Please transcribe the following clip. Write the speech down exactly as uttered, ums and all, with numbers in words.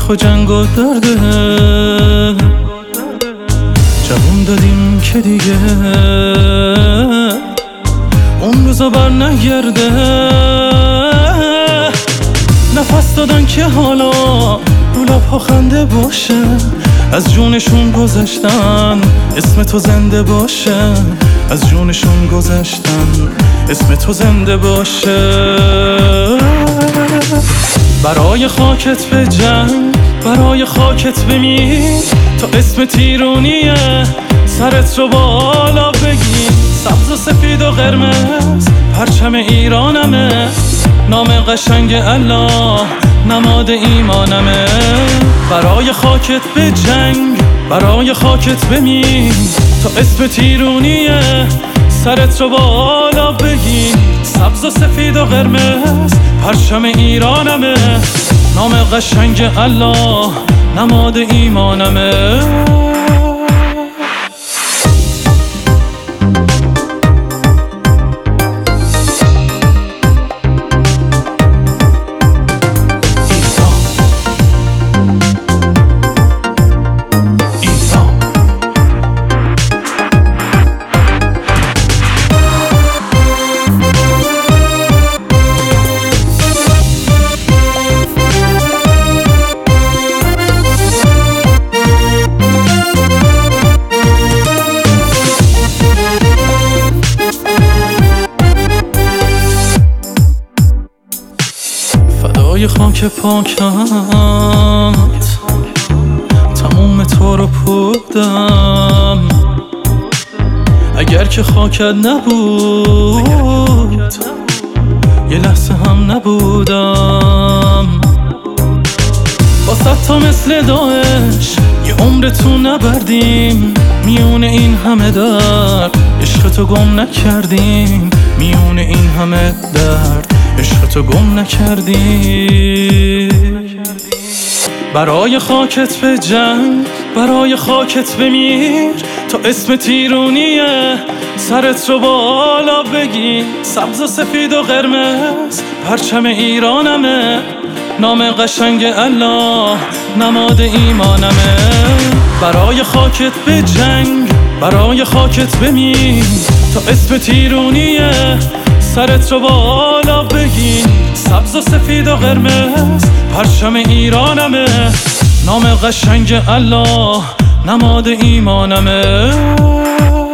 و جنگ و درده، جوون دادیم که دیگه اون روزا بر نگرده. نفس دادن که حالا رو لب‌ها خنده باشه، از جونشون گذشتن اسم تو زنده باشه، از جونشون گذشتن اسم تو زنده باشه. برای خاکت به جنگ، برای خاکت بمیر، تا اسم تیرونیه سرت رو بالا بگیر. سبز و سفید و قرمز پرچم ایرانمه، نام قشنگ الله نماد ایمانمه. برای خاکت به جنگ، برای خاکت بمیر، تا اسم تیرونیه سرت رو بالا بگیر. سبز و سفید و قرمز پرچم ایرانمه، نام قشنگ الله نماد ایمانمه. فدای خاک پاکت تموم تو رو پودم، اگر که خاکت نبود یه لحظه هم نبودم. با تا مثل داعش یه عمر تو نبردیم، میون این همه درد عشق تو گم نکردیم، میون این همه درد عشق تو گم نکردی. برای خاکت به جنگ، برای خاکت بمیر، تا اسم تیرونیه سرت رو بالا بگیر. سبز و سفید و قرمز پرچم ایرانمه، نام قشنگ الله نماد ایمانمه. برای خاکت به جنگ، برای خاکت بمیر، تا اسم تیرونیه سرت رو بالا بگیر. سبز و سفید و قرمز پرچم ایرانمه، نام قشنگ الله نماد ایمانمه.